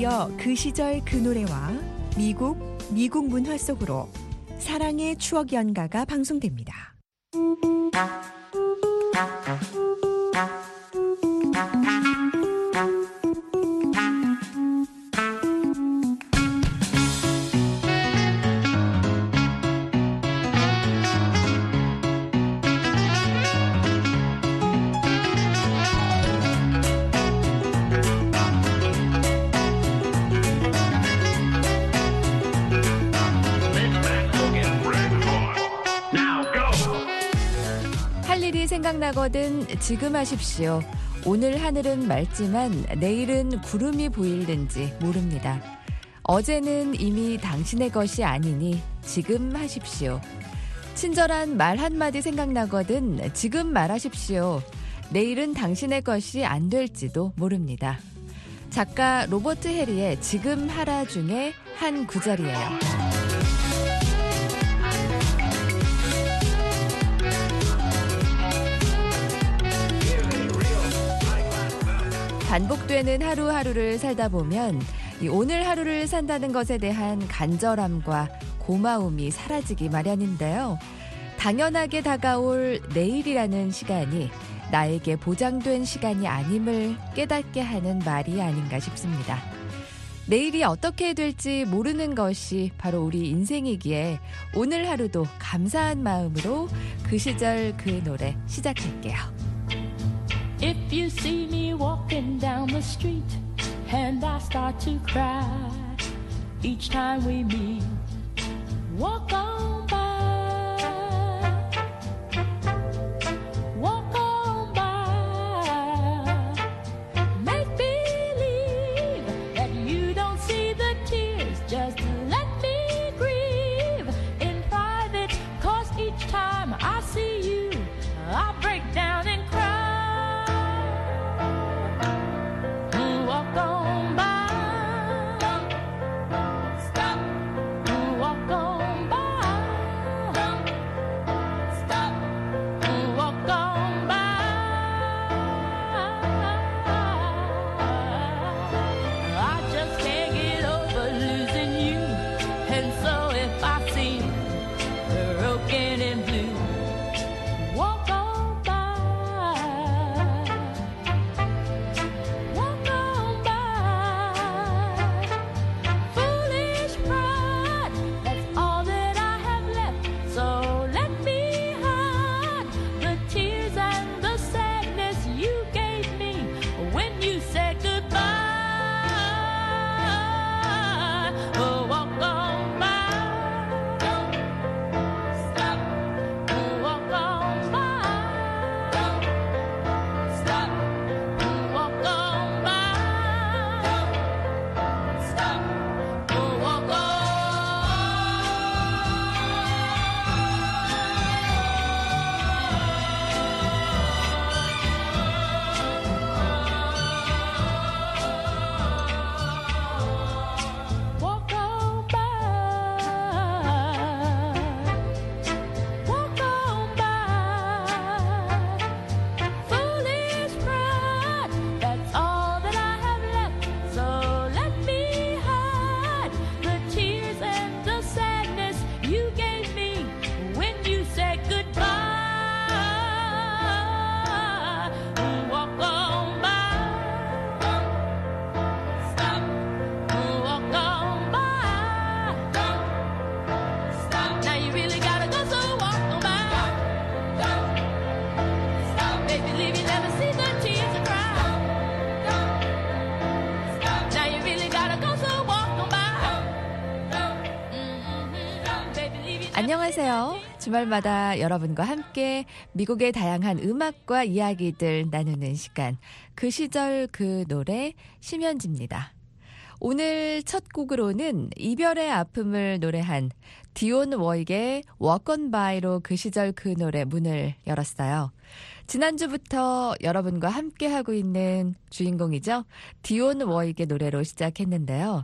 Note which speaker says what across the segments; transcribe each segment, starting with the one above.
Speaker 1: 이어 그 시절 그 노래와 미국 문화 속으로 사랑의 추억 연가가 방송됩니다.
Speaker 2: 생각나거든 지금 하십시오. 오늘 하늘은 맑지만 내일은 구름이 보이는지 모릅니다. 어제는 이미 당신의 것이 아니니 지금 하십시오. 친절한 말 한마디 생각나거든 지금 말하십시오. 내일은 당신의 것이 안 될지도 모릅니다. 작가 로버트 해리의 지금 하라 중에 한 구절이에요. 반복되는 하루하루를 살다 보면 이 오늘 하루를 산다는 것에 대한 간절함과 고마움이 사라지기 마련인데요. 당연하게 다가올 내일이라는 시간이 나에게 보장된 시간이 아님을 깨닫게 하는 말이 아닌가 싶습니다. 내일이 어떻게 될지 모르는 것이 바로 우리 인생이기에 오늘 하루도 감사한 마음으로 그 시절 그 노래 시작할게요.
Speaker 3: If you see me walking down the street and I start to cry each time we meet, walk on by, walk on by. Make believe that you don't see the tears, just let me grieve in private, 'cause each time I see you, I break down and cry.
Speaker 2: 안녕하세요. 주말마다 여러분과 함께 미국의 다양한 음악과 이야기들 나누는 시간, 그 시절 그 노래 심현지입니다. 오늘 첫 곡으로는 이별의 아픔을 노래한 디온 워익의 Walk on By로 그 시절 그 노래 문을 열었어요. 지난주부터 여러분과 함께하고 있는 주인공이죠. 디온 워익의 노래로 시작했는데요.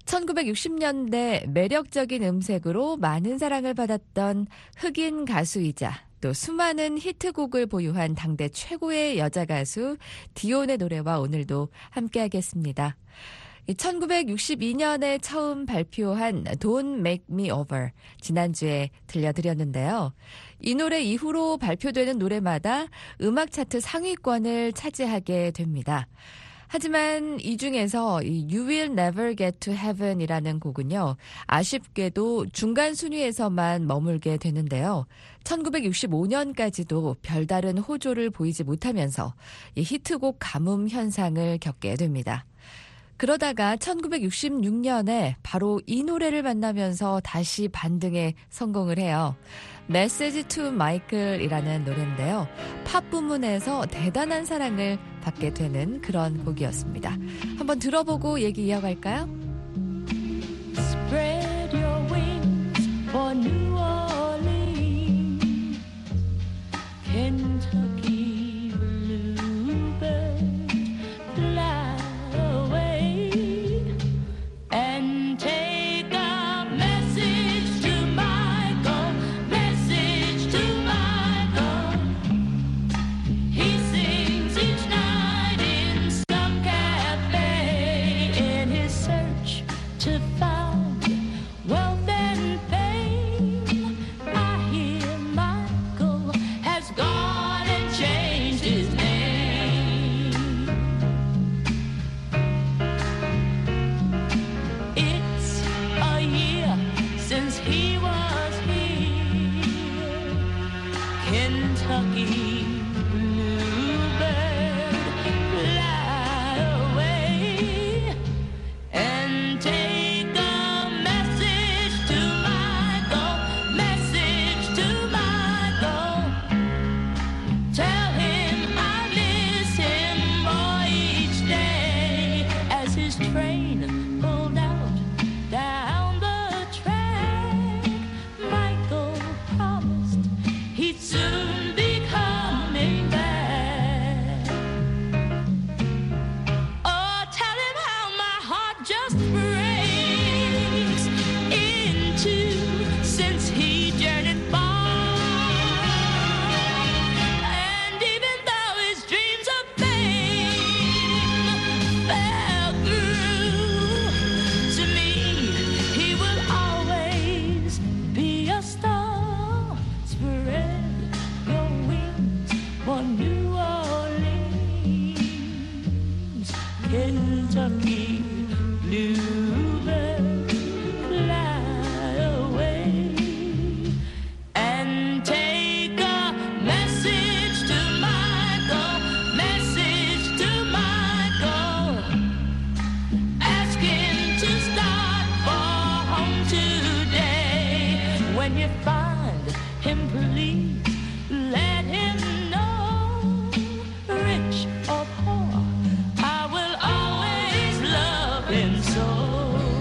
Speaker 2: 1960년대 매력적인 음색으로 많은 사랑을 받았던 흑인 가수이자 또 수많은 히트곡을 보유한 당대 최고의 여자 가수 디온의 노래와 오늘도 함께하겠습니다. 1962년에 처음 발표한 Don't Make Me Over 지난주에 들려드렸는데요. 이 노래 이후로 발표되는 노래마다 음악 차트 상위권을 차지하게 됩니다. 하지만 이 중에서 You Will Never Get to Heaven이라는 곡은요. 아쉽게도 중간 순위에서만 머물게 되는데요. 1965년까지도 별다른 호조를 보이지 못하면서 이 히트곡 가뭄 현상을 겪게 됩니다. 그러다가 1966년에 바로 이 노래를 만나면서 다시 반등에 성공을 해요. Message to Michael이라는 노래인데요. 팝 부문에서 대단한 사랑을 받게 되는 그런 곡이었습니다. 한번 들어보고 얘기 이어갈까요?
Speaker 3: Spread your wings for New Orleans, Kentucky bluebird, fly away and take a message to Michael, message to Michael. He sings each night in some cafe in his search to find wealth and fame. I hear Michael has gone and changed his name. It's a year since he was here. Kentucky bluebird, fly away and take a message to Michael, message to Michael. Tell him I miss him more each day as his train pulled out down the track. Michael promised he'd soon be coming back. Oh, tell him how my heart just breaks in two since he journeyed far. And even though his dreams of fame fell through, to me he will always be a star. Spread your wings for New Orleans, Kentucky bluebird, fly away and take a message to Michael, message to Michael. Ask him to start for home today. When you find him, please let him know, rich or poor, I will always love him so.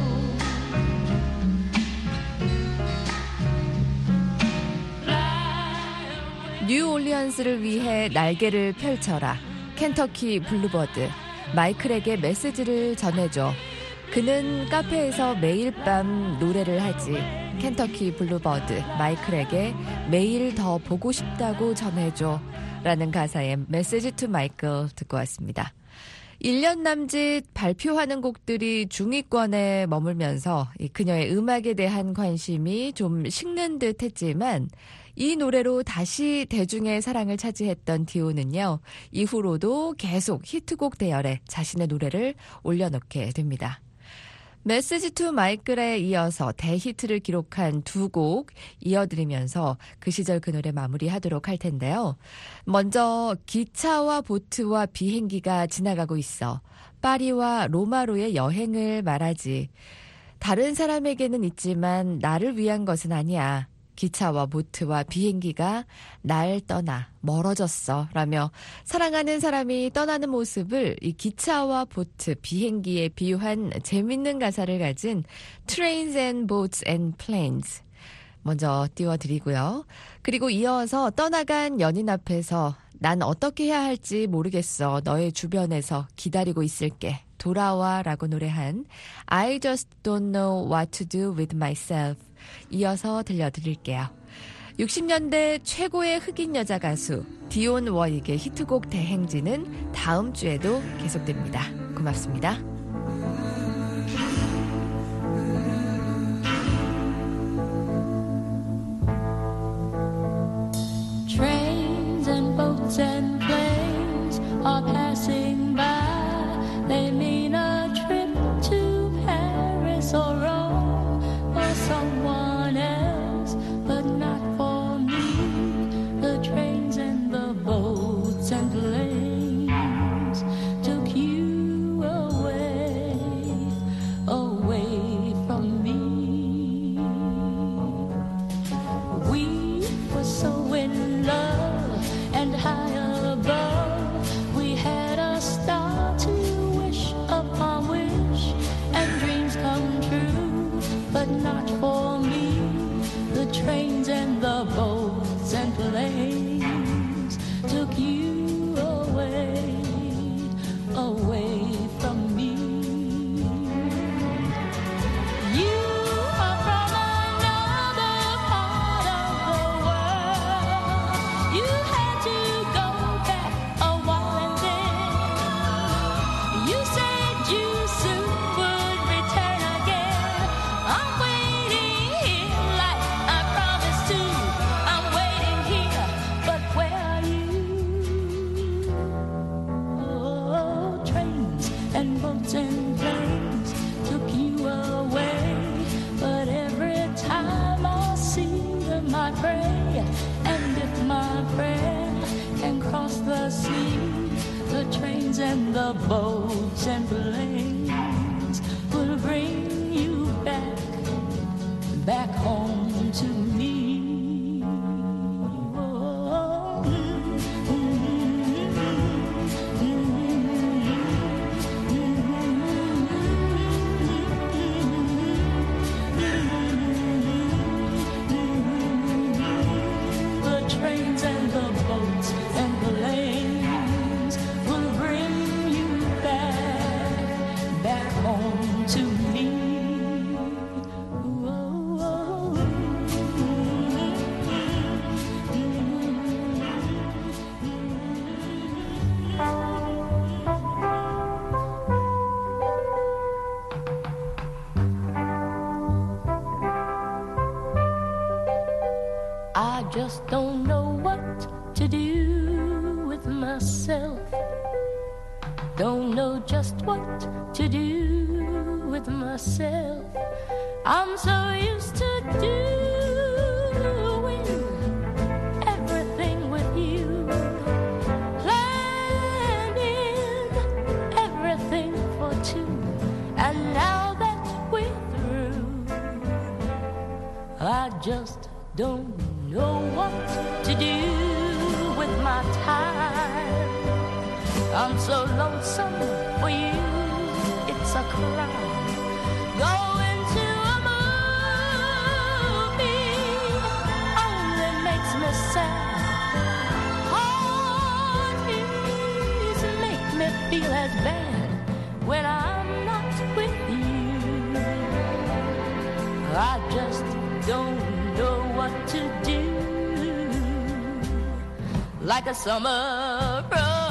Speaker 2: 뉴올리언스를 위해 날개를 펼쳐라. 켄터키 블루버드. 마이클에게 메시지를 전해줘. 그는 카페에서 매일 밤 노래를 하지. 켄터키 블루버드. 마이클에게 매일 더 보고 싶다고 전해줘. 라는 가사의 메시지 투 마이클 듣고 왔습니다. 1년 남짓 발표하는 곡들이 중위권에 머물면서 그녀의 음악에 대한 관심이 좀 식는 듯 했지만 이 노래로 다시 대중의 사랑을 차지했던 디오는요. 이후로도 계속 히트곡 대열에 자신의 노래를 올려놓게 됩니다. 메시지 투 마이클에 이어서 대히트를 기록한 두 곡 이어드리면서 그 시절 그 노래 마무리하도록 할 텐데요. 먼저 기차와 보트와 비행기가 지나가고 있어. 파리와 로마로의 여행을 말하지. 다른 사람에게는 있지만 나를 위한 것은 아니야. 기차와 보트와 비행기가 날 떠나 멀어졌어 라며 사랑하는 사람이 떠나는 모습을 이 기차와 보트, 비행기에 비유한 재밌는 가사를 가진 Trains and Boats and Planes 먼저 띄워드리고요. 그리고 이어서 떠나간 연인 앞에서 난 어떻게 해야 할지 모르겠어. 너의 주변에서 기다리고 있을게. 돌아와 라고 노래한 I just don't know what to do with myself 이어서 들려드릴게요. 60년대 최고의 흑인 여자 가수 디온 워익의 히트곡 대행진은 다음 주에도 계속됩니다. 고맙습니다.
Speaker 3: and the boats and planes will bring you back home to me. Oh, the trains and the boats and the lanes will bring you back home to me. I just don't know what to do with myself. Don't know just what to do with myself. I'm so used to doing everything with you, planning everything for two. And now that we're through, I just don't know what to do with my time. I'm so lonesome for you, it's a crime. Going to a movie only makes me sad. Parties make me feel as bad when I'm not with you. I just don't know what to do, like a summer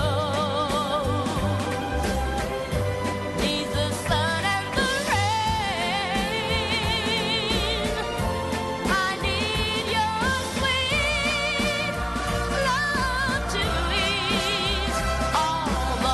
Speaker 3: rose needs the sun and the rain. I need your sweet love to ease all the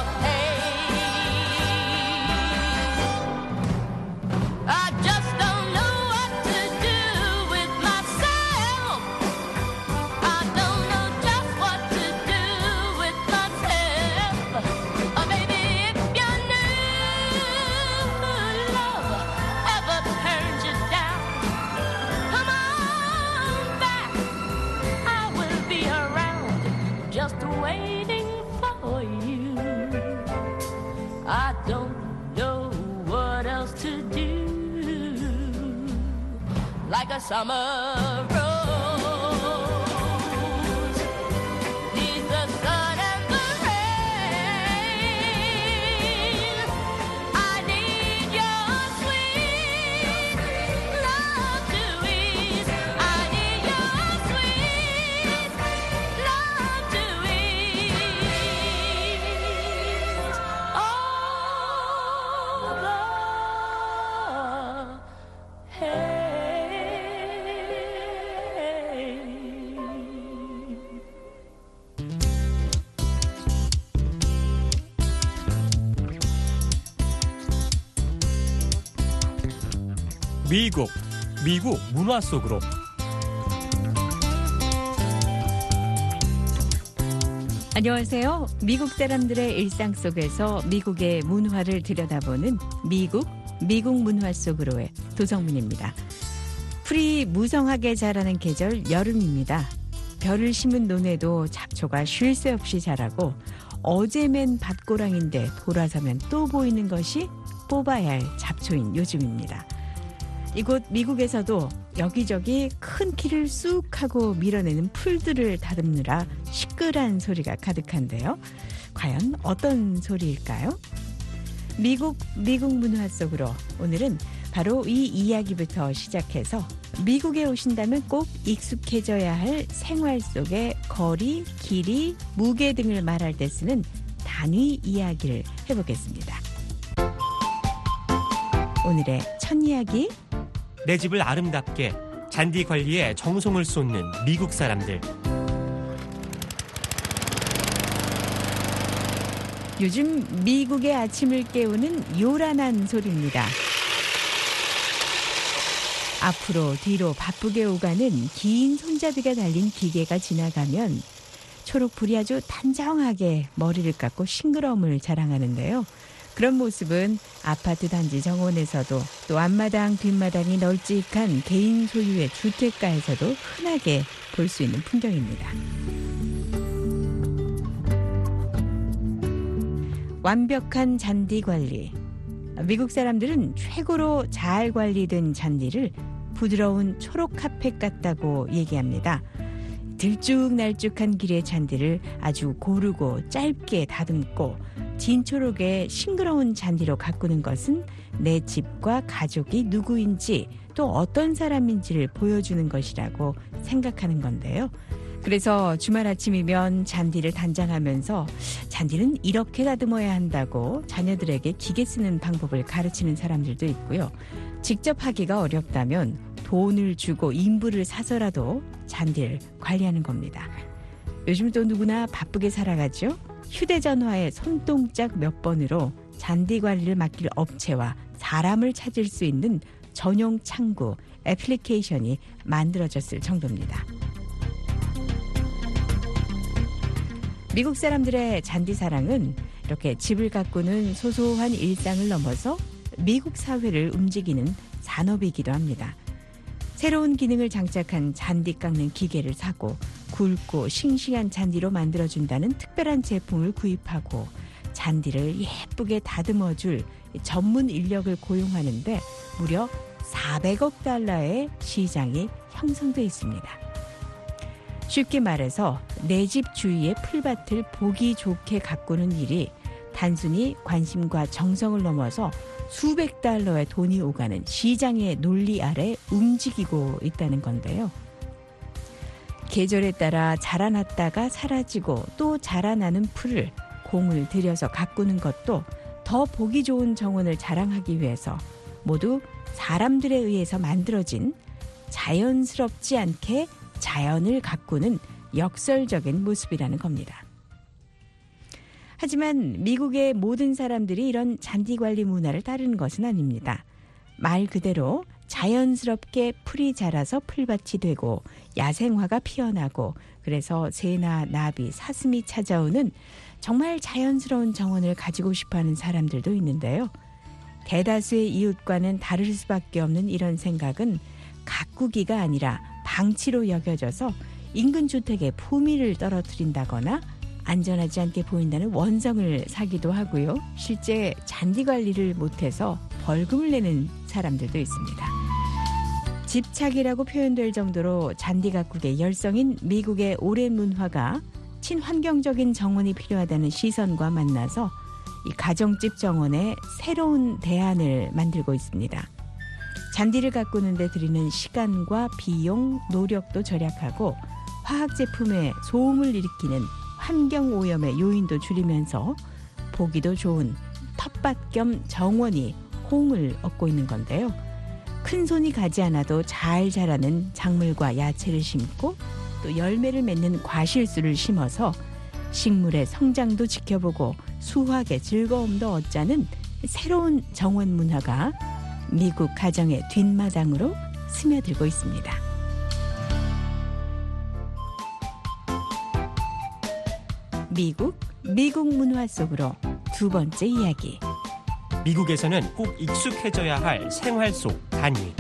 Speaker 3: pain. I just don't know what to do with myself. I don't know just what to do with myself. Oh, baby, if you knew love ever turned you down, come on back. I will be around, just waiting for you. I don't know what else to do, like a summer rose needs the sun and the rain. I need your sweet love to ease. I need your sweet love to ease all the pain.
Speaker 4: 미국 문화 속으로.
Speaker 5: 안녕하세요. 미국 사람들의 일상 속에서 미국의 문화를 들여다보는 미국 문화 속으로의 도성민입니다. 풀이 무성하게 자라는 계절 여름입니다. 벼를 심은 논에도 잡초가 쉴 새 없이 자라고 어제 맨 밭고랑인데 돌아서면 또 보이는 것이 뽑아야 할 잡초인 요즘입니다. 이곳 미국에서도 여기저기 큰 키를 쑥 하고 밀어내는 풀들을 다듬느라 시끌한 소리가 가득한데요. 과연 어떤 소리일까요? 미국 문화 속으로 오늘은 바로 이 이야기부터 시작해서 미국에 오신다면 꼭 익숙해져야 할 생활 속의 거리, 길이, 무게 등을 말할 때 쓰는 단위 이야기를 해보겠습니다. 오늘의 첫 이야기,
Speaker 4: 내 집을 아름답게 잔디 관리에 정성을 쏟는 미국 사람들.
Speaker 5: 요즘 미국의 아침을 깨우는 요란한 소리입니다. 앞으로 뒤로 바쁘게 오가는 긴 손잡이가 달린 기계가 지나가면 초록불이 아주 단정하게 머리를 깎고 싱그러움을 자랑하는데요. 그런 모습은 아파트 단지 정원에서도 또 앞마당 뒷마당이 널찍한 개인 소유의 주택가에서도 흔하게 볼 수 있는 풍경입니다. 완벽한 잔디 관리. 미국 사람들은 최고로 잘 관리된 잔디를 부드러운 초록 카펫 같다고 얘기합니다. 들쭉날쭉한 길의 잔디를 아주 고르고 짧게 다듬고 진초록의 싱그러운 잔디로 가꾸는 것은 내 집과 가족이 누구인지 또 어떤 사람인지를 보여주는 것이라고 생각하는 건데요. 그래서 주말 아침이면 잔디를 단장하면서 잔디는 이렇게 다듬어야 한다고 자녀들에게 기계 쓰는 방법을 가르치는 사람들도 있고요. 직접 하기가 어렵다면 돈을 주고 인부를 사서라도 잔디를 관리하는 겁니다. 요즘 또 누구나 바쁘게 살아가죠. 휴대전화의 손동작 몇 번으로 잔디 관리를 맡길 업체와 사람을 찾을 수 있는 전용 창구, 애플리케이션이 만들어졌을 정도입니다. 미국 사람들의 잔디 사랑은 이렇게 집을 가꾸는 소소한 일상을 넘어서 미국 사회를 움직이는 산업이기도 합니다. 새로운 기능을 장착한 잔디 깎는 기계를 사고 굵고 싱싱한 잔디로 만들어준다는 특별한 제품을 구입하고 잔디를 예쁘게 다듬어줄 전문 인력을 고용하는데 무려 400억 달러의 시장이 형성돼 있습니다. 쉽게 말해서 내 집 주위의 풀밭을 보기 좋게 가꾸는 일이 단순히 관심과 정성을 넘어서 수백 달러의 돈이 오가는 시장의 논리 아래 움직이고 있다는 건데요. 계절에 따라 자라났다가 사라지고 또 자라나는 풀을 공을 들여서 가꾸는 것도 더 보기 좋은 정원을 자랑하기 위해서 모두 사람들에 의해서 만들어진 자연스럽지 않게 자연을 가꾸는 역설적인 모습이라는 겁니다. 하지만 미국의 모든 사람들이 이런 잔디 관리 문화를 따르는 것은 아닙니다. 말 그대로 자연스럽게 풀이 자라서 풀밭이 되고 야생화가 피어나고 그래서 새나 나비, 사슴이 찾아오는 정말 자연스러운 정원을 가지고 싶어하는 사람들도 있는데요. 대다수의 이웃과는 다를 수밖에 없는 이런 생각은 가꾸기가 아니라 방치로 여겨져서 인근 주택의 품위를 떨어뜨린다거나 안전하지 않게 보인다는 원성을 사기도 하고요. 실제 잔디 관리를 못해서 벌금을 내는 사람들도 있습니다. 집착이라고 표현될 정도로 잔디 가꾸기에 열성인 미국의 오랜 문화가 친환경적인 정원이 필요하다는 시선과 만나서 이 가정집 정원에 새로운 대안을 만들고 있습니다. 잔디를 가꾸는 데 들이는 시간과 비용, 노력도 절약하고 화학 제품의 소음을 일으키는 환경오염의 요인도 줄이면서 보기도 좋은 텃밭 겸 정원이 호응을 얻고 있는 건데요. 큰 손이 가지 않아도 잘 자라는 작물과 야채를 심고 또 열매를 맺는 과실수를 심어서 식물의 성장도 지켜보고 수확의 즐거움도 얻자는 새로운 정원 문화가 미국 가정의 뒷마당으로 스며들고 있습니다. 미국 문화 속으로 두 번째 이야기.
Speaker 4: 미국에서는 꼭 익숙해져야 할 생활 속 단위.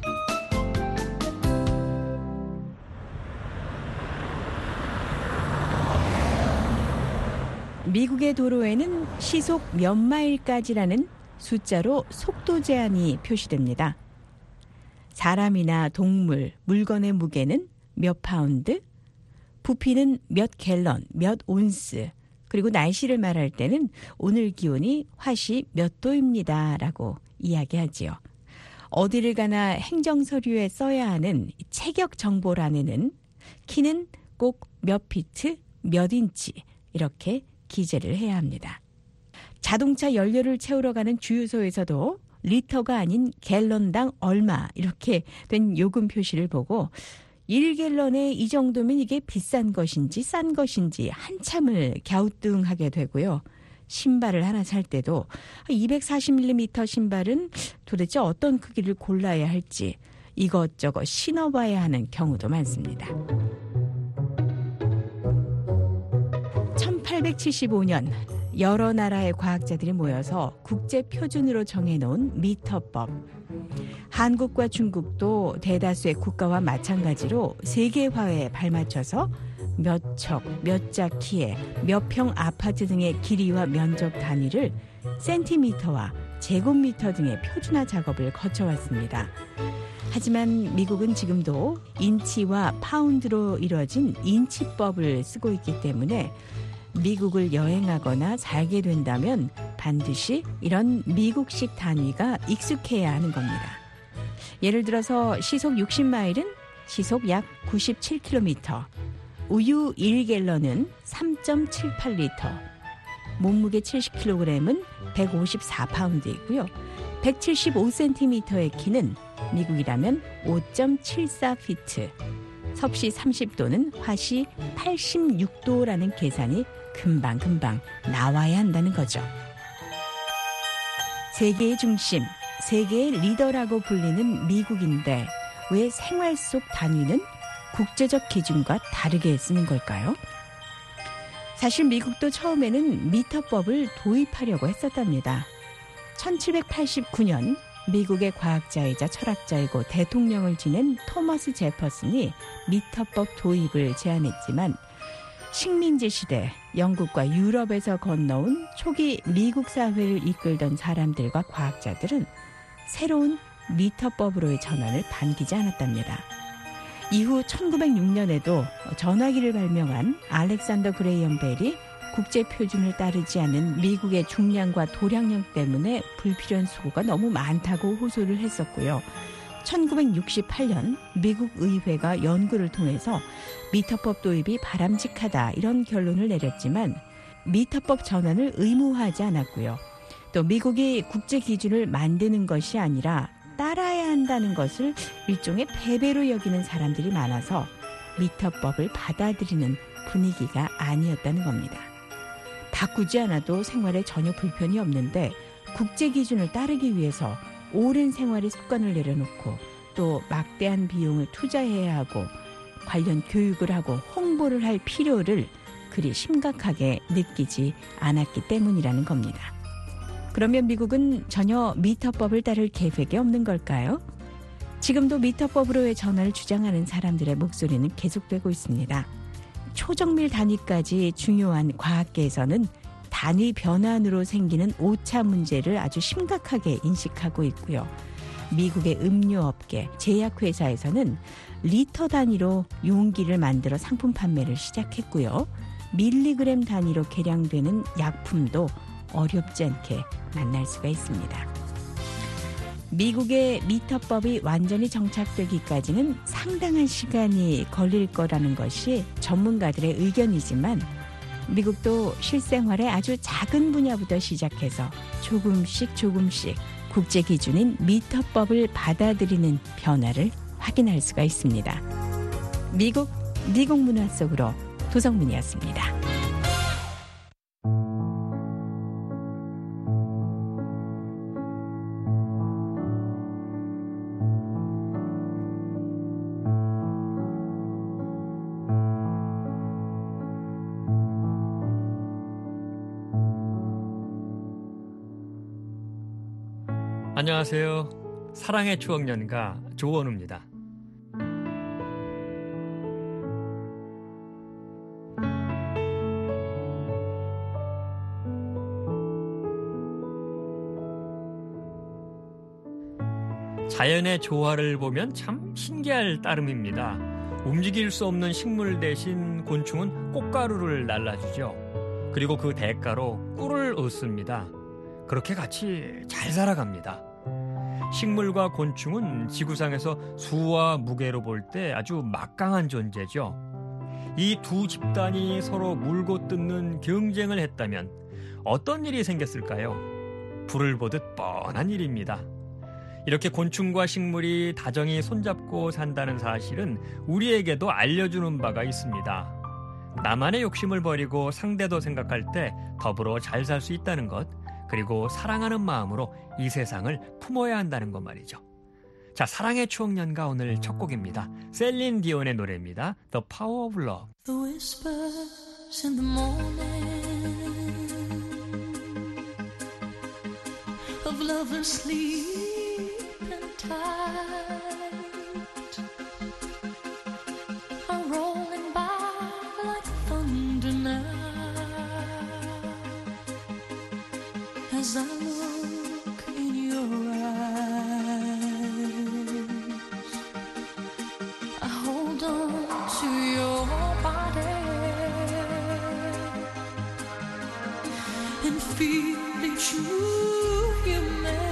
Speaker 5: 미국의 도로에는 시속 몇 마일까지라는 숫자로 속도 제한이 표시됩니다. 사람이나 동물, 물건의 무게는 몇 파운드, 부피는 몇 갤런, 몇 온스, 그리고 날씨를 말할 때는 오늘 기온이 화씨 몇 도입니다 라고 이야기하지요. 어디를 가나 행정서류에 써야 하는 체격 정보란에는 키는 꼭 몇 피트, 몇 인치 이렇게 기재를 해야 합니다. 자동차 연료를 채우러 가는 주유소에서도 리터가 아닌 갤런당 얼마 이렇게 된 요금 표시를 보고 1갤런에 이 정도면 이게 비싼 것인지 싼 것인지 한참을 갸우뚱하게 되고요. 신발을 하나 살 때도 240mm 신발은 도대체 어떤 크기를 골라야 할지 이것저것 신어봐야 하는 경우도 많습니다. 1875년 여러 나라의 과학자들이 모여서 국제 표준으로 정해놓은 미터법. 한국과 중국도 대다수의 국가와 마찬가지로 세계화에 발맞춰서 몇 척, 몇 자 키에 몇 평 아파트 등의 길이와 면적 단위를 센티미터와 제곱미터 등의 표준화 작업을 거쳐왔습니다. 하지만 미국은 지금도 인치와 파운드로 이루어진 인치법을 쓰고 있기 때문에 미국을 여행하거나 살게 된다면 반드시 이런 미국식 단위가 익숙해야 하는 겁니다. 예를 들어서 시속 60마일은 시속 약 97km, 우유 1갤런은 3.78리터, 몸무게 70kg은 154파운드이고요. 175cm의 키는 미국이라면 5.74피트, 섭씨 30도는 화씨 86도라는 계산이 금방금방 나와야 한다는 거죠. 세계의 중심, 세계의 리더라고 불리는 미국인데 왜 생활 속 단위는 국제적 기준과 다르게 쓰는 걸까요? 사실 미국도 처음에는 미터법을 도입하려고 했었답니다. 1789년 미국의 과학자이자 철학자이고 대통령을 지낸 토머스 제퍼슨이 미터법 도입을 제안했지만 식민지 시대 영국과 유럽에서 건너온 초기 미국 사회를 이끌던 사람들과 과학자들은 새로운 미터법으로의 전환을 반기지 않았답니다. 이후 1906년에도 전화기를 발명한 알렉산더 그레이엄 벨이 국제 표준을 따르지 않은 미국의 중량과 도량령 때문에 불필요한 수고가 너무 많다고 호소를 했었고요. 1968년 미국 의회가 연구를 통해서 미터법 도입이 바람직하다 이런 결론을 내렸지만 미터법 전환을 의무화하지 않았고요. 또 미국이 국제 기준을 만드는 것이 아니라 따라야 한다는 것을 일종의 패배로 여기는 사람들이 많아서 미터법을 받아들이는 분위기가 아니었다는 겁니다. 바꾸지 않아도 생활에 전혀 불편이 없는데 국제 기준을 따르기 위해서 오랜 생활의 습관을 내려놓고 또 막대한 비용을 투자해야 하고 관련 교육을 하고 홍보를 할 필요를 그리 심각하게 느끼지 않았기 때문이라는 겁니다. 그러면 미국은 전혀 미터법을 따를 계획이 없는 걸까요? 지금도 미터법으로의 전환을 주장하는 사람들의 목소리는 계속되고 있습니다. 초정밀 단위까지 중요한 과학계에서는 단위 변환으로 생기는 오차 문제를 아주 심각하게 인식하고 있고요. 미국의 음료업계, 제약회사에서는 리터 단위로 용기를 만들어 상품 판매를 시작했고요. 밀리그램 단위로 계량되는 약품도 어렵지 않게 만날 수가 있습니다. 미국의 미터법이 완전히 정착되기까지는 상당한 시간이 걸릴 거라는 것이 전문가들의 의견이지만 미국도 실생활의 아주 작은 분야부터 시작해서 조금씩 국제 기준인 미터법을 받아들이는 변화를 확인할 수가 있습니다. 미국 문화 속으로 도성민이었습니다.
Speaker 6: 안녕하세요. 사랑의 추억연가 조원우입니다. 자연의 조화를 보면 참 신기할 따름입니다. 움직일 수 없는 식물 대신 곤충은 꽃가루를 날라주죠. 그리고 그 대가로 꿀을 얻습니다. 그렇게 같이 잘 살아갑니다. 식물과 곤충은 지구상에서 수와 무게로 볼 때 아주 막강한 존재죠. 이 두 집단이 서로 물고 뜯는 경쟁을 했다면 어떤 일이 생겼을까요? 불을 보듯 뻔한 일입니다. 이렇게 곤충과 식물이 다정히 손잡고 산다는 사실은 우리에게도 알려주는 바가 있습니다. 나만의 욕심을 버리고 상대도 생각할 때 더불어 잘 살 수 있다는 것, 그리고 사랑하는 마음으로 이 세상을 품어야 한다는 것 말이죠. 자, 사랑의 추억연가 오늘 첫 곡입니다. 셀린 디온의 노래입니다. The Power of Love.
Speaker 3: The whispers in the morning lovers sleeping tight are rolling by like thunder now as I look in your eyes. I hold on to your body and feel each move you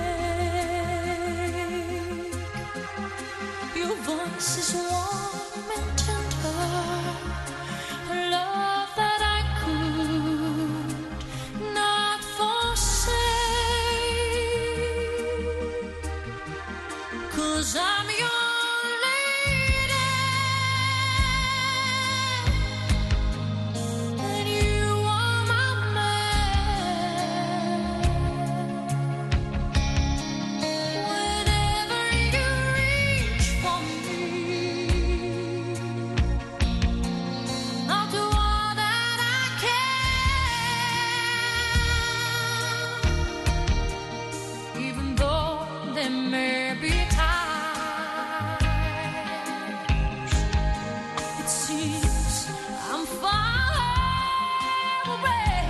Speaker 3: make. Your voice is warm and tender, a love that I could not forsake. 'Cause I'm your lady and you are my man. Whenever you reach for me, I'll do all that I can, even though there may be times it seems I'm far away.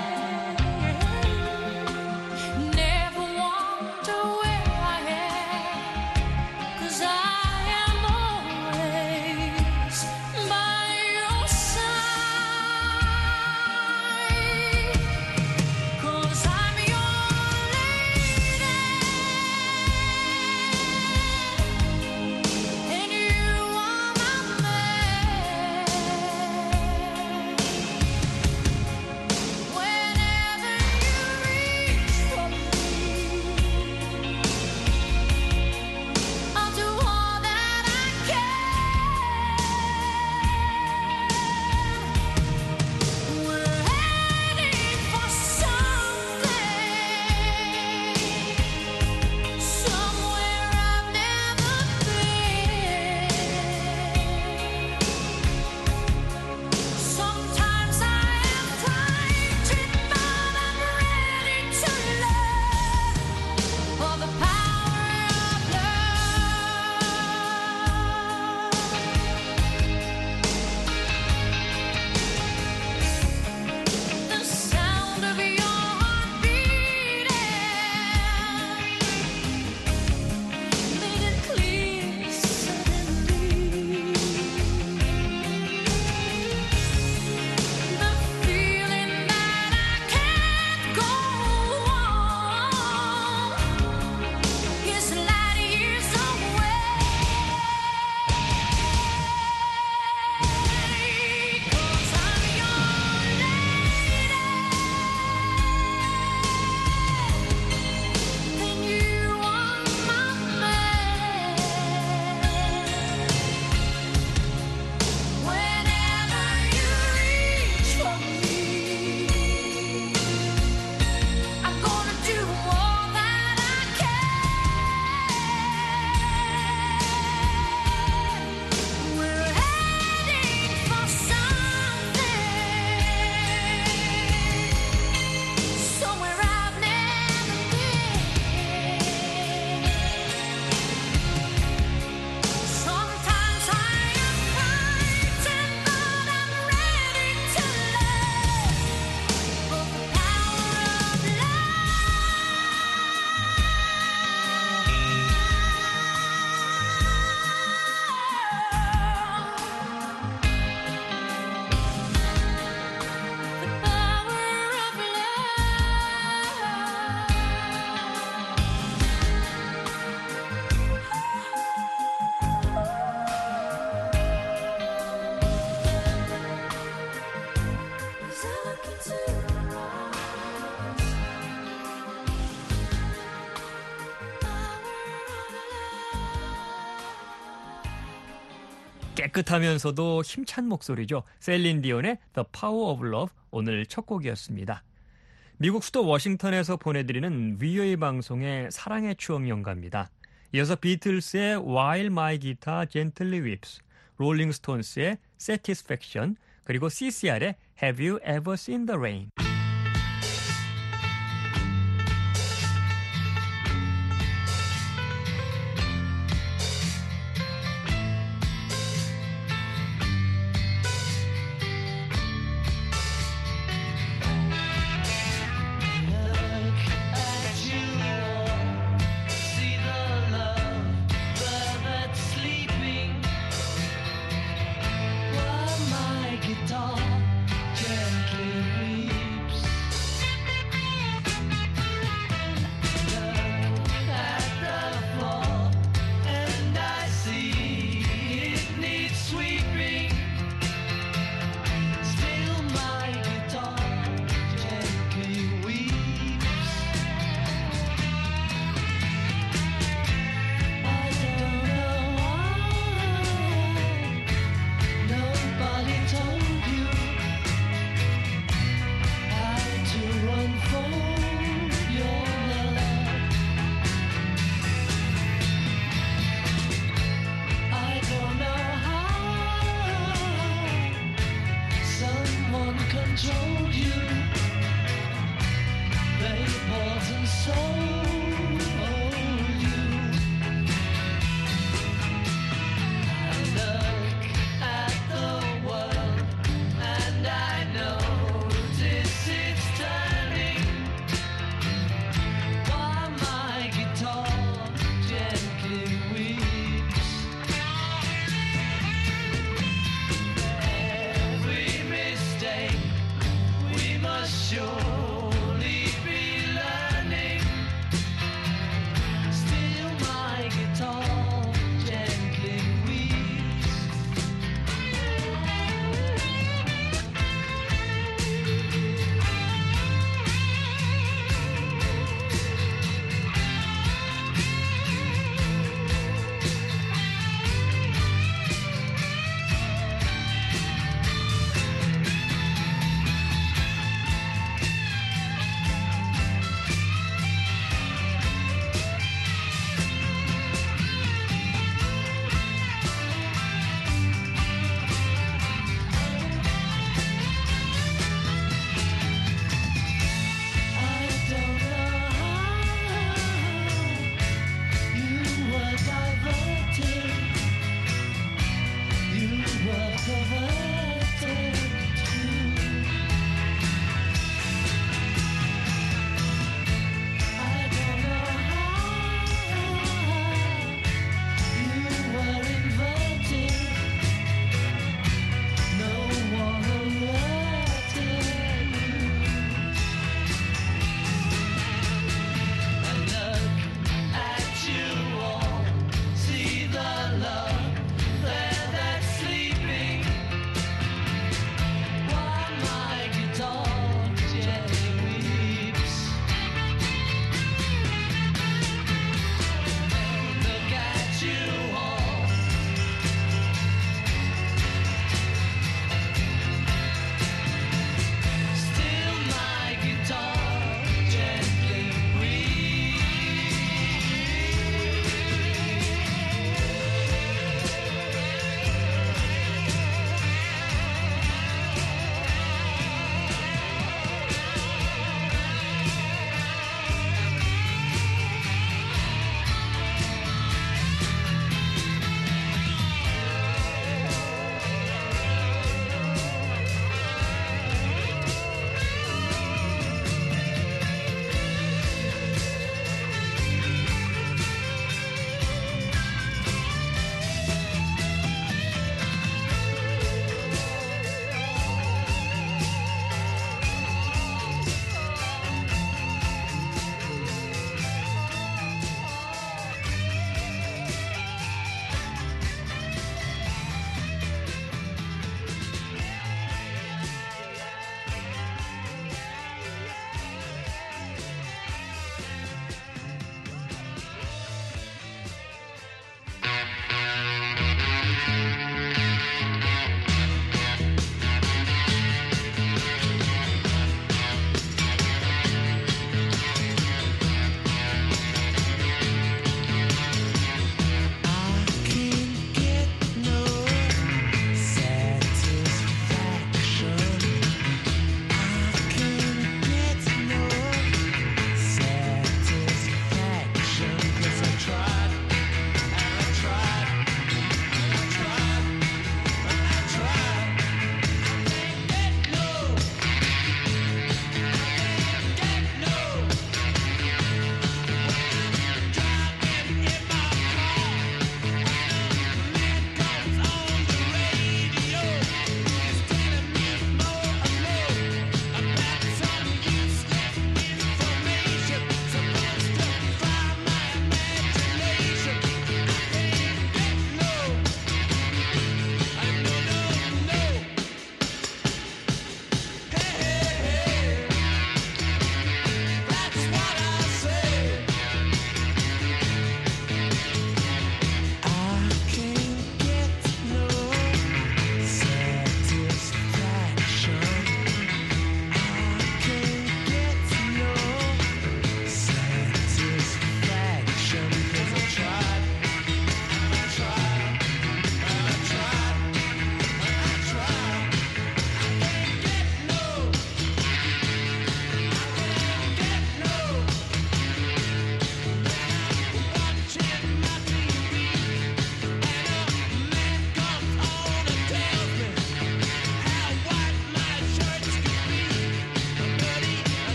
Speaker 3: Never wonder where I am, 'cause I am always by your side. 'Cause I'm your lady and you are my man. Whenever you reach for me, I'll do all that I can. We're heading for something, somewhere I've never been. Sometimes I am frightened, but I'm ready to love for the power of love. The sound of your heart beating made it clear suddenly. The feeling that I can't go on is light years away. 'Cause I'm your lady and you are my man. Whenever you reach for me, I'm gonna do all that I can. We're heading for something, somewhere I've never been. Sometimes I am frightened, but I'm ready to love for the power of
Speaker 6: 깨끗하면서도 힘찬 목소리죠. 셀린 디온의 The Power of Love 오늘 첫 곡이었습니다. 미국 수도 워싱턴에서 보내드리는 VOA 방송의 사랑의 추억 연가입니다. 이어서 비틀스의 While My Guitar Gently Weeps, 롤링스톤스의 Satisfaction, 그리고 CCR의 Have You Ever Seen the Rain.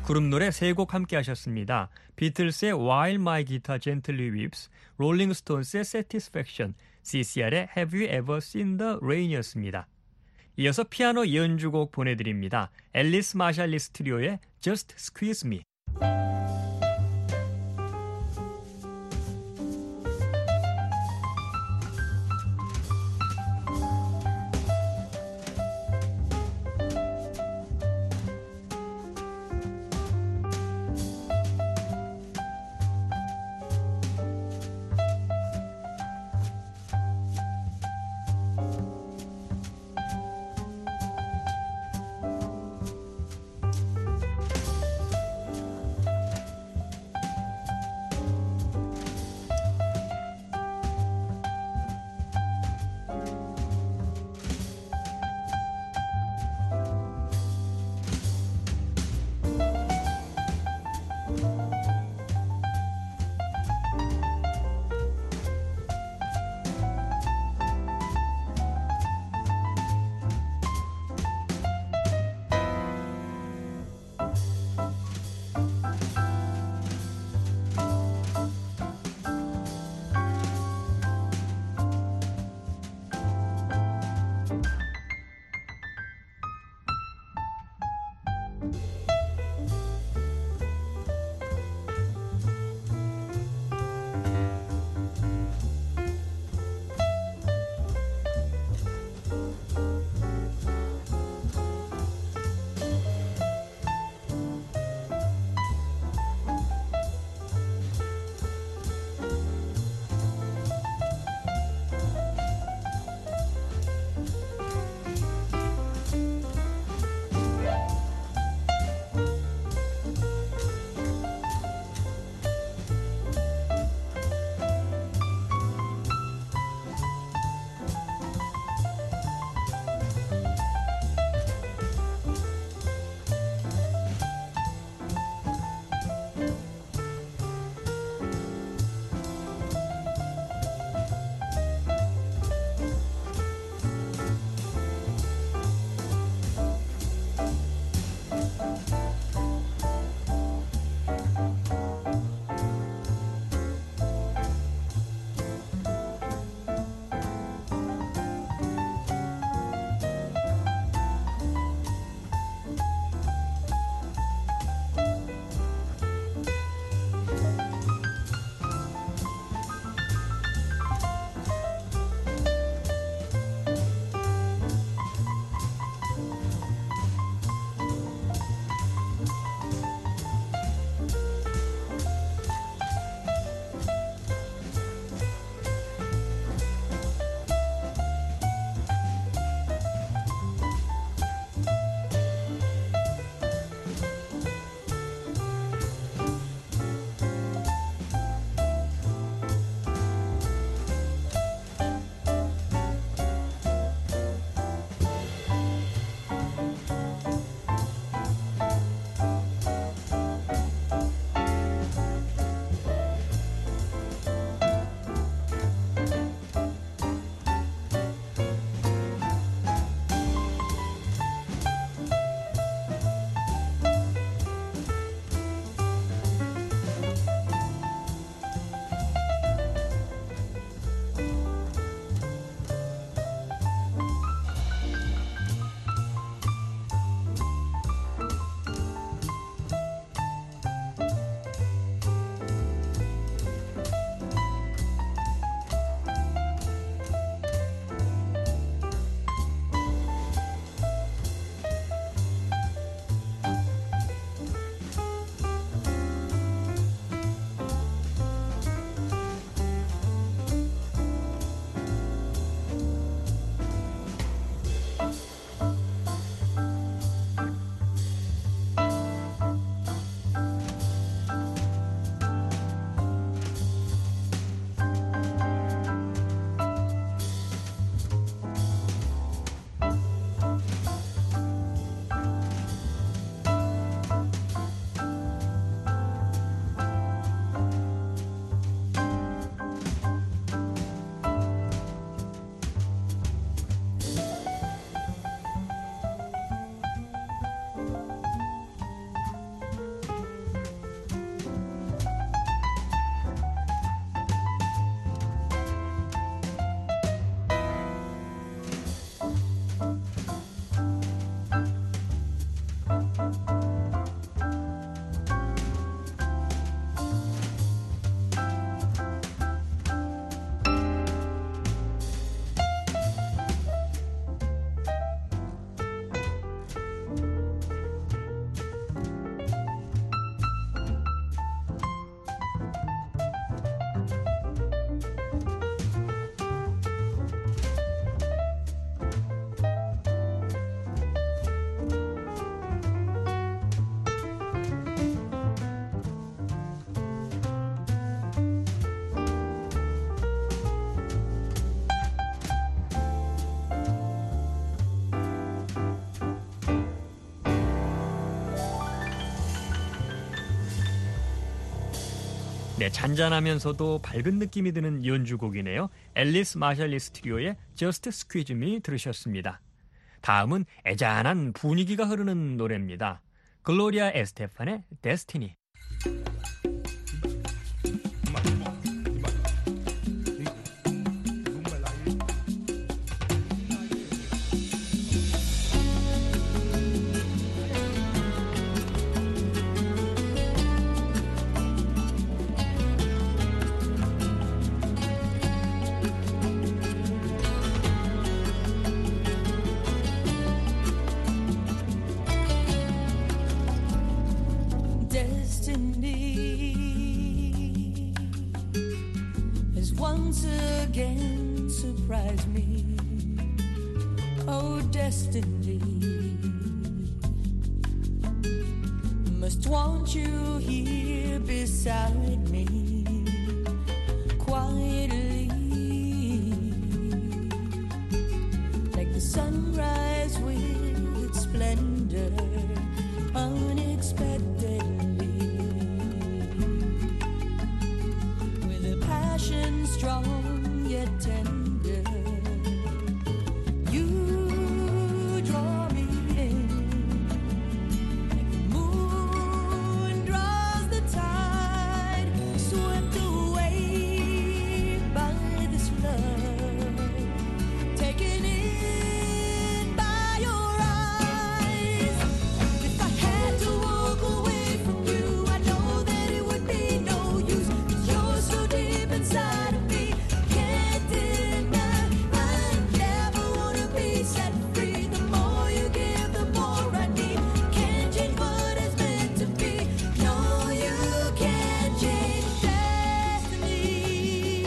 Speaker 6: 그룹 노래 3곡 함께 하셨습니다. 비틀스의 While My Guitar Gently Weeps, 롤링 스톤스의 Satisfaction, CCR의 Have You Ever Seen the Rain이었습니다. 이어서 피아노 연주곡 보내드립니다. 앨리스 마샬리스 트리오의 Just Squeeze Me. 네, 잔잔하면서도 밝은 느낌이 드는 연주곡이네요. 앨리스 마샬리스 트리오의 Just Squeeze Me 들으셨습니다. 다음은 애잔한 분위기가 흐르는 노래입니다. 글로리아 에스테판의 Destiny.
Speaker 3: Once again surprise me, oh destiny, must want you here beside me, quietly, like the sunrise with its splendor, unexpectedly. Passion strong yet tender, you draw me in, like the moon draws the tide, swept away by this love, taken in by your eyes. If I had to walk away from you, I know that it would be no use. You're so deep inside of me, can't deny. I never wanna be set free. The more you give, the more I need. Can't change what is meant to be. No, you can't change destiny.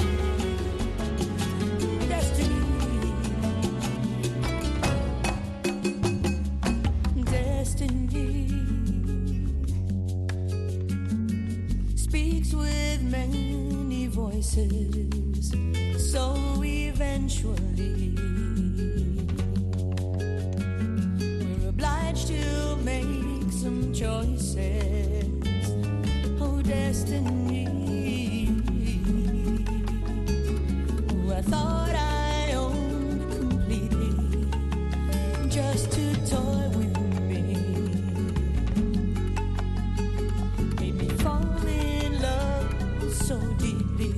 Speaker 3: Destiny speaks with many voices, so eventually we're obliged to make some choices. Oh, destiny, who I thought I owned completely, just to toy with me, made me fall in love so deeply.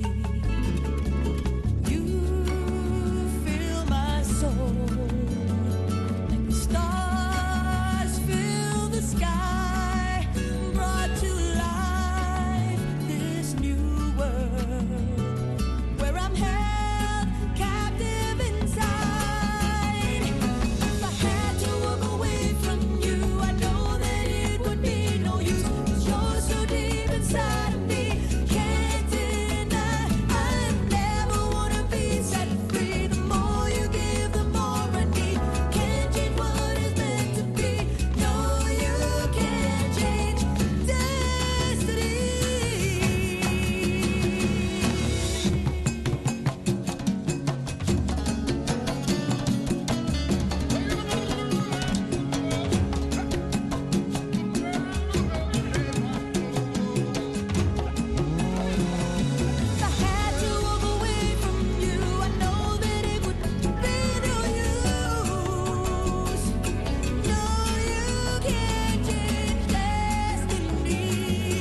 Speaker 3: You fill my soul like the stars fill the sky, brought to life this new world where I'm held captive inside. If I had to walk away from you, I know that it would be no use. 'Cause you're so deep inside of me, can't deny. I never wanna be set free. The more you give, the more I need. Can't change what is meant to be. No, you can't change destiny. If I had to walk away from you, I know that it would be no use. No, you can't change destiny.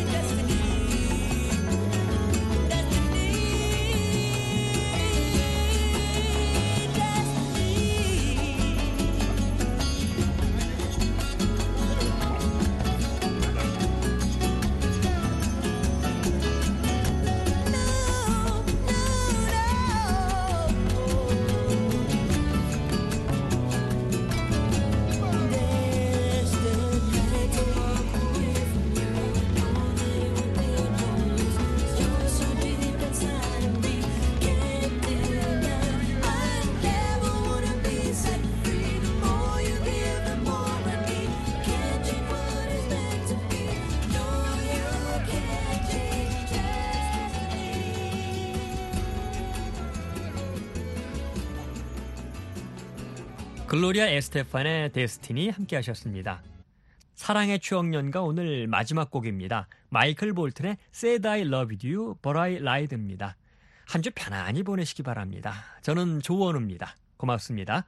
Speaker 6: 글로리아 에스테판의 데스티니 함께 하셨습니다. 사랑의 추억 연가 오늘 마지막 곡입니다. 마이클 볼튼의 Said I Loved You But I Lied입니다. 한 주 편안히 보내시기 바랍니다. 저는 조원우입니다. 고맙습니다.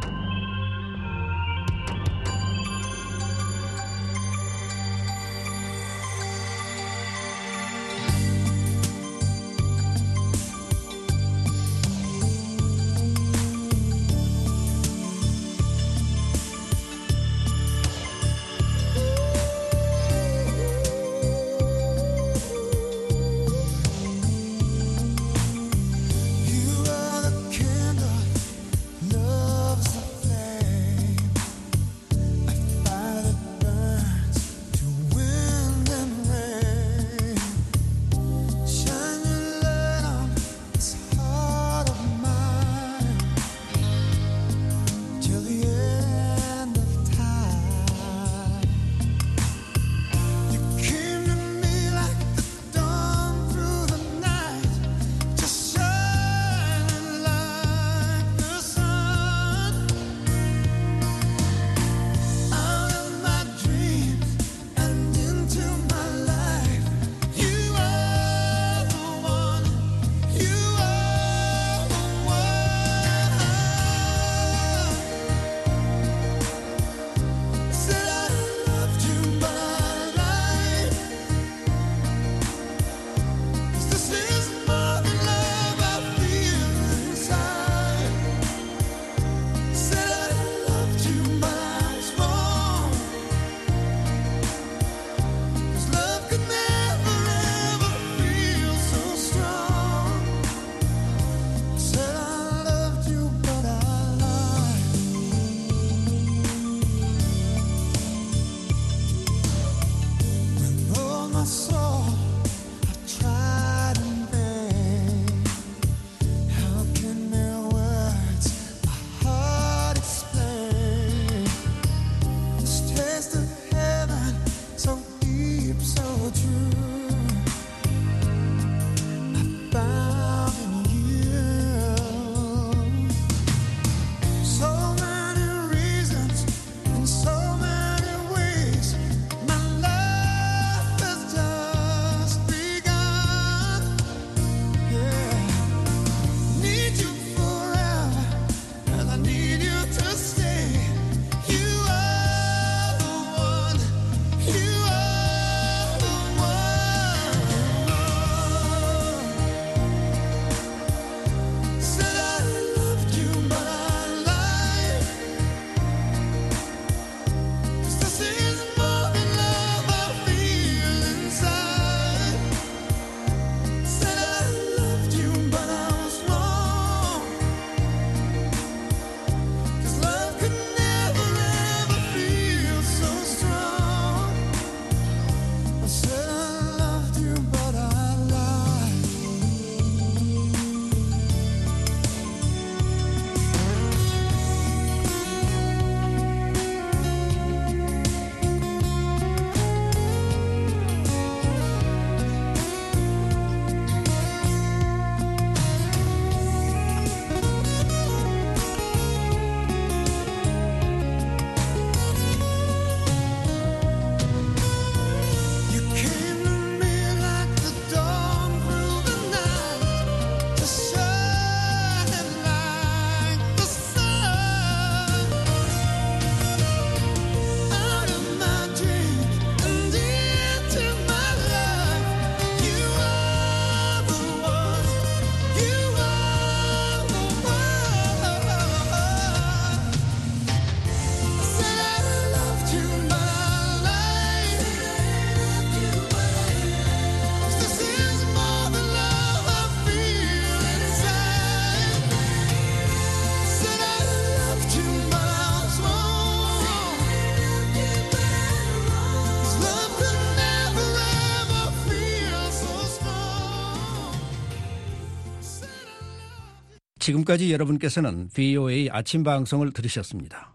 Speaker 7: 지금까지 여러분께서는 VOA 아침 방송을 들으셨습니다.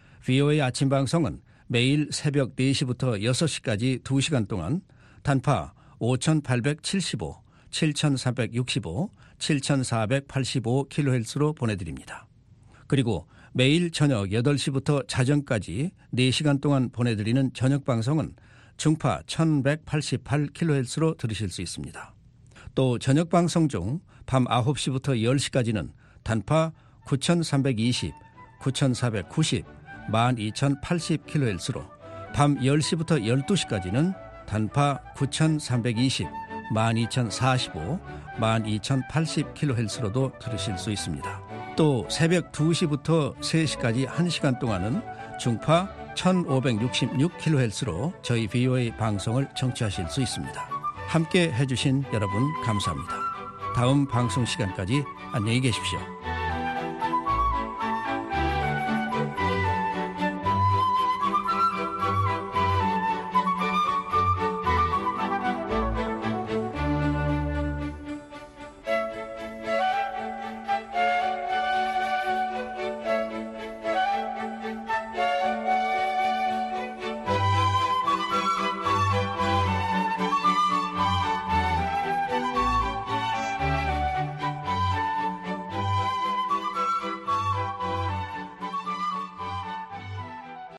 Speaker 7: VOA 아침 방송은 매일 새벽 4시부터 6시까지 2시간 동안 단파 5875, 7365, 7485kHz로 보내드립니다. 그리고 매일 저녁 8시부터 자정까지 4시간 동안 보내드리는 저녁 방송은 중파 1188kHz로 들으실 수 있습니다. 또 저녁 방송 중 밤 9시부터 10시까지는 단파 9320, 9490, 12080kHz로 밤 10시부터 12시까지는 단파 9320, 12045, 12080kHz로도 들으실 수 있습니다. 또 새벽 2시부터 3시까지 1시간 동안은 중파 1566kHz로 저희 VOA 방송을 청취하실 수 있습니다. 함께 해주신 여러분 감사합니다. 다음 방송 시간까지 안녕히 계십시오.